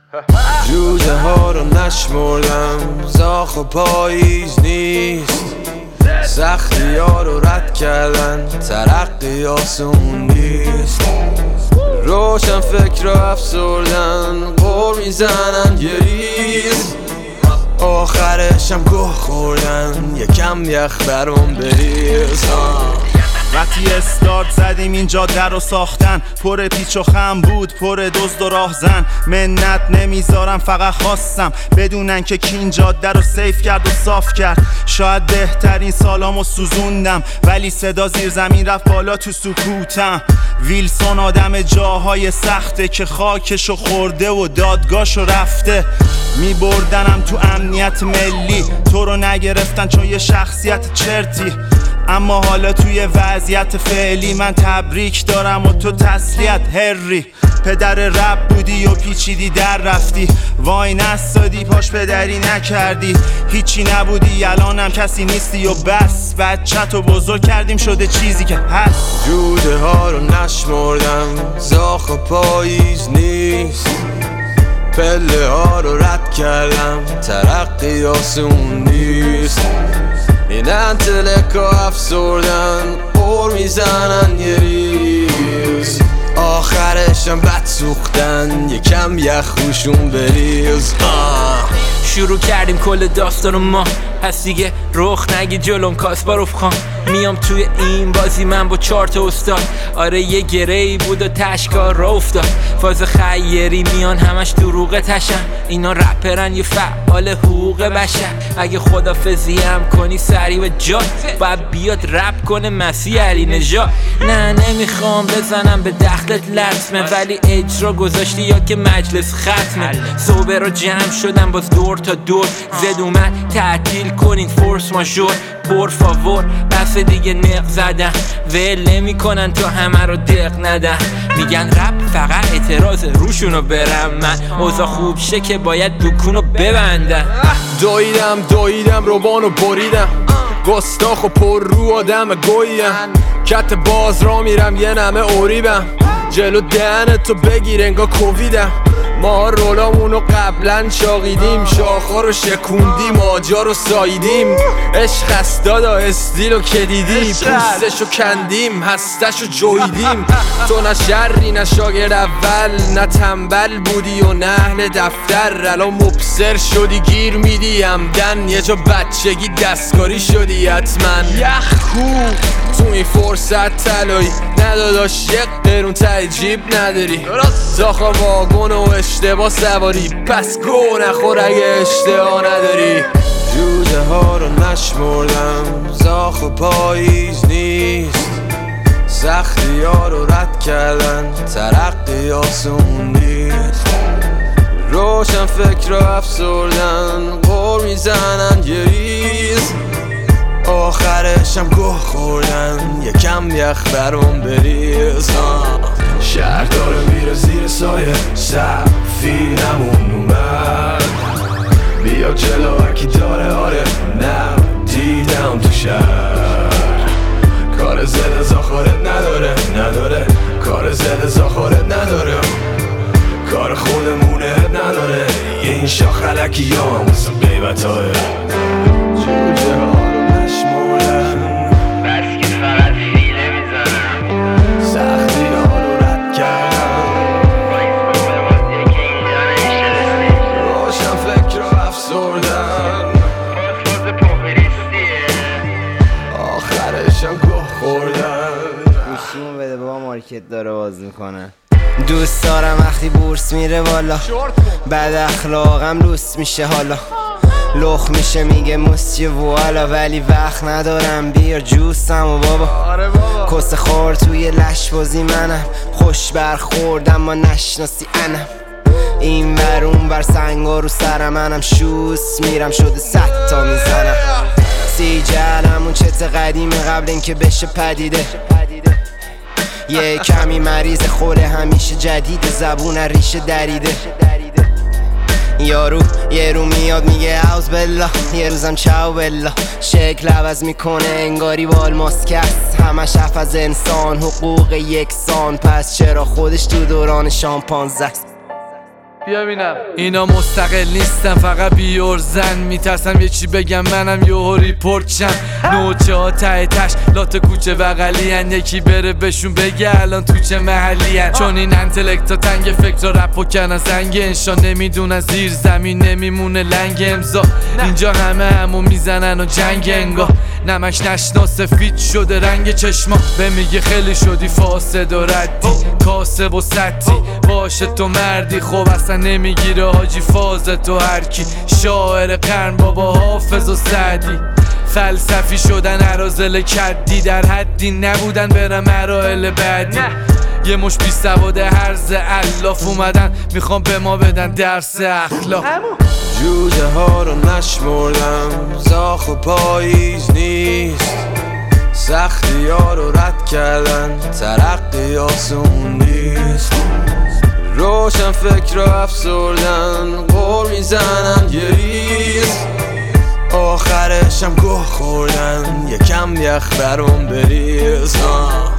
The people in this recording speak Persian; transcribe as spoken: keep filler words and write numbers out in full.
جوجه ها رو نشمردم، زاخ و پاییز نیست، سختی ها رو رد کردن، ترقی آسون نیست. روشن فکر رو افسردن، قور میزنن یه ریز، آخرشم گوه خوردن، یکم یخ برام بریز. وقتی استارت زدیم این جاده رو ساختن، پر پیچ و خم بود، پر دزد و راهزن. منت نمیذارم، فقط خواستم بدونن که کی این جاده رو سیف کرد و صاف کرد. شاید بهترین سالامو سوزوندم، ولی صدا زیر زمین رفت بالا تو سکوتم. ویلسون آدم جاهای سخته که خاکشو خورده و دادگاهشو رفته. میبردنم تو امنیت ملی، تو رو نگرفتن چون یه شخصیت چرتی. اما حالا توی وضعیت فعلی من تبریک دارم و تو تسلیت هری. پدر رب بودی و پیچیدی در رفتی، وای نستادی پاش پدری نکردی. هیچی نبودی الانم کسی نیستی و بس، بچه‌تو بزرگ کردیم شده چیزی که هست. جوجه ها رو نشمردم، زاخ و پاییز نیست، پله ها رو رد کردم، ترقی آسون نیست. این انتلکا افسردن، قور میزنن یه ریز، آخرشم بد سوختن، یکم یخ روشون بریز. شروع کردیم کل داستانو ما، پس دیگه رخ نگی جلوم کاسپاروف خان. میام توی این بازی من با چهار تا استاد، آره یه گره‌ای بود و تشکار را افتاد. فاز خیری میان همش دروغ تشن، اینا رپرن یه فعال حقوق بشر. اگه خدافظی هم کنی سری و جا، باید بیاد رپ کنه مسیح علی نژاد. نه نمیخوام بزنم به دخلت لطمه، ولی اجرا گذاشتی یا که مجلس ختمه. صوبه رو جمع شدم باز دور تا دور، زد اومد تعطیل کنین فورس ماژور. پر فاور بس دیگه نق زدن، ول نمی کنن تا همه رو دق ندن. میگن رپ فقط اعتراض روشونو برم من، اوضاع خوب شه که باید دکونو ببندن. دویدم دویدم روبانو بریدم، گستاخ و پر رو آدم گویم. کت باز را میرم یه نمه اوریبم، جلو دهنتو بگیر انگا کوویدم. ما رولامونو قبلا شاقیدیم، شاخا رو شکوندیم، آجا رو ساییدیم. عشق است دادا استیلو که دیدی، پوستشو کندیم، هستشو جویدیم. تو نه شری نه شاگرد اول، نه تنبل بودی و نه اهل دفتر. الان مبصر شدی گیر میدی همدن، یه جا بچگی دستکاری شدی حتما. یخ کو تو این فرصت طلایی، نداداش یک قرون ته جیب نداری. زاخا واگن و اشتباه سواری، پس گو نخور اگه اشتباه نداری. جوجه ها رو نشمردم، زاخ و پاییز نیست، سختی ها رو رد کردن، ترقی آسون نیست. روشن فکر رو افسردن، قور میزنن یه ریز، آخرشم گوه خوردن، یکم یخ برام بریز. شهر داره میره زیر سایه، سفینمون اومد، بیا جلو هرکی داره. آره نه دیدم تو شهر، کار زده زاخارت نداره نداره، کار زده زاخارت نداره، کار خودمونه نداره. این شاخ علکی یا هم واسه قیبت های جوجه ها رو نشمردم، بس که فقط فیله میزنم، سختی ها رو رد کردم، روشن فکر رو افسردن، آخرشم گوه خوردن. گوشیمو بده بابا، مارکت داره باز میکنه. دوست دارم وقتی بورس میره بالا، بد اخلاقم لوس میشه حالا، لخ میشه میگه موسیه والا، ولی وقت ندارم بیار جوسم و بابا. کس خور توی لش بازی منم، خوش برخوردم ما نشناسی انم. این ور اون ور سنگا رو سرم، منم شوس میرم شده صد تا میزنم. سی جلم اون چت قدیمه قبل اینکه بشه پدیده، یه کمی مریض خوره همیشه جدید، زبون ریشه دریده. یارو یه رو میاد میگه اوز بلا، یه روزم چاو بلا، شکل عوض میکنه انگاری بال ماسکست، همش حرف از انسان حقوق یکسان، پس چرا خودش تو دوران شامپانزه است. بیا بینم. اینا مستقل نیستن فقط بیورزن، میترسم یه چی بگم منم یهو ریپورت شم. نوچه ها ته تش لات کوچه بغلی هن، یکی بره بهشون بگه الان تو چه محلی هن. چون این انتلکت ها تنگ فکر رپ و کنن زنگ انشان، نمیدونن زیر زمین نمیمونه لنگ امضا. اینجا همه همو میزنن و جنگ انگاه، نمش نشنا سفید شده رنگ چشما. به میگه خیلی شدی فاسد و ردی، کاسب و سطی باشه تو مردی. خب اصلا نمیگیره حاجی فاز تو هرکی، شاعر قرن بابا حافظ و سعدی. فلسفی شدن عرازل کدی، در حدی نبودن برم مراحل بعدی. یه مش بی سواد هرز الاف اومدن میخوام به ما بدن درس اخلاق. جوجه ها رو نشمردم، زاخ و پاییز نیست، سختی ها رو رد کردن، ترقی آسون نیست. روشن فکر رو افسردن، قول میزنن یه ریز، آخرشم گوه خوردن، یکم یخ برام بریز.